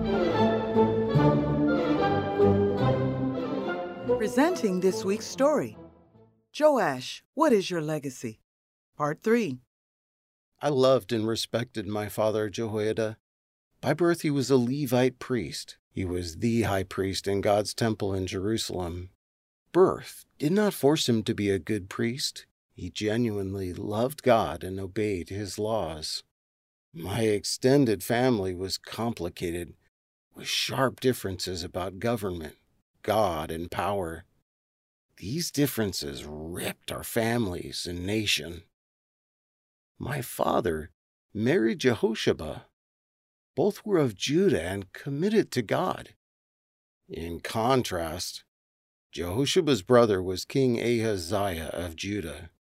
Presenting this week's story. Joash, what is your legacy? Part 3. I loved and respected my father Jehoiada. By birth he was a Levite priest. He was the high priest in God's temple in Jerusalem. Birth did not force him to be a good priest. He genuinely loved God and obeyed his laws. My extended family was complicated, with sharp differences about government, God, and power. These differences ripped our families and nation. My father married Jehosheba. Both were of Judah and committed to God. In contrast, Jehoshaba's brother was King Ahaziah of Judah.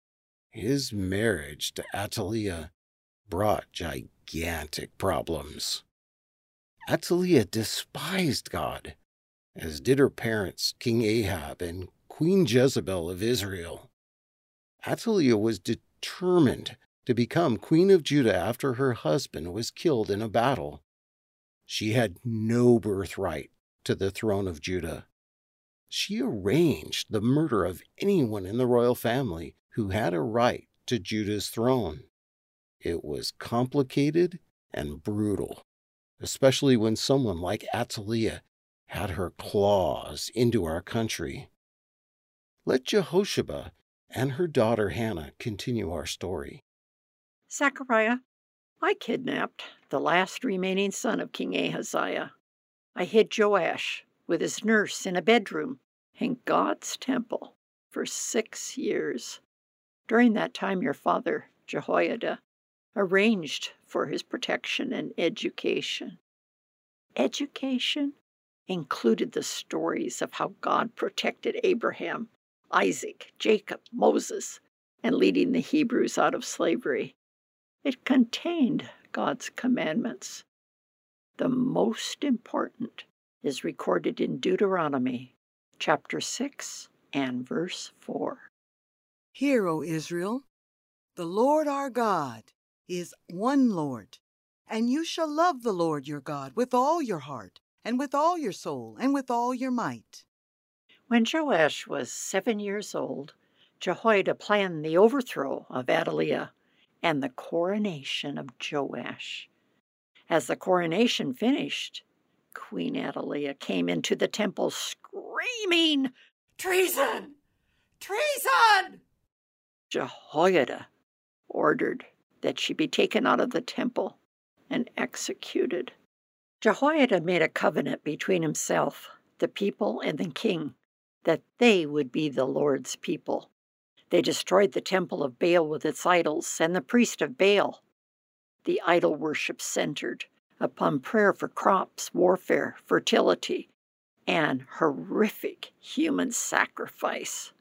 His marriage to Athaliah brought gigantic problems. Athaliah despised God, as did her parents, King Ahab and Queen Jezebel of Israel. Athaliah was determined to become queen of Judah after her husband was killed in a battle. She had no birthright to the throne of Judah. She arranged the murder of anyone in the royal family who had a right to Judah's throne. It was complicated and brutal, especially when someone like Athaliah had her claws into our country. Let Jehosheba and her daughter Hannah continue our story. Zechariah, I kidnapped the last remaining son of King Ahaziah. I hid Joash with his nurse in a bedroom in God's temple for 6 years. During that time, your father, Jehoiada, arranged for his protection and education. Education included the stories of how God protected Abraham, Isaac, Jacob, Moses, and leading the Hebrews out of slavery. It contained God's commandments. The most important is recorded in Deuteronomy, chapter 6 and verse 4. Hear, O Israel, the Lord our God is one Lord, and you shall love the Lord your God with all your heart, and with all your soul, and with all your might. When Joash was 7 years old, Jehoiada planned the overthrow of Athaliah and the coronation of Joash. As the coronation finished, Queen Athaliah came into the temple screaming, "Treason! Treason!" Jehoiada ordered that she be taken out of the temple and executed. Jehoiada made a covenant between himself, the people, and the king, that they would be the Lord's people. They destroyed the temple of Baal with its idols and the priest of Baal. The idol worship centered upon prayer for crops, warfare, fertility, and horrific human sacrifice.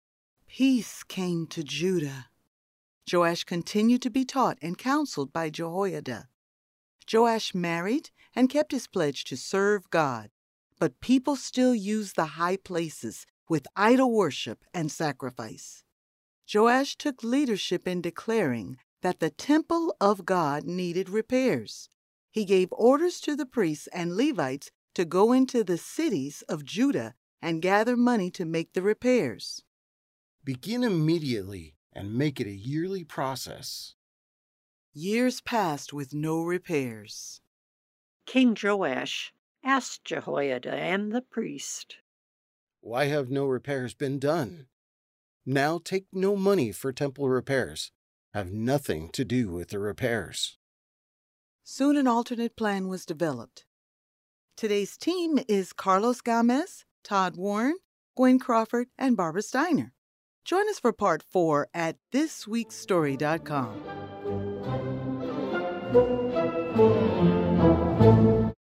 Peace came to Judah. Joash continued to be taught and counseled by Jehoiada. Joash married and kept his pledge to serve God, but people still used the high places with idol worship and sacrifice. Joash took leadership in declaring that the temple of God needed repairs. He gave orders to the priests and Levites to go into the cities of Judah and gather money to make the repairs. Begin immediately and make it a yearly process. Years passed with no repairs. King Joash asked Jehoiada and the priest, Why have no repairs been done? Now take no money for temple repairs. Have nothing to do with the repairs. Soon an alternate plan was developed. Today's team is Carlos Gomez, Todd Warren, Gwen Crawford, and Barbara Steiner. Join us for part 4 at thisweekstory.com.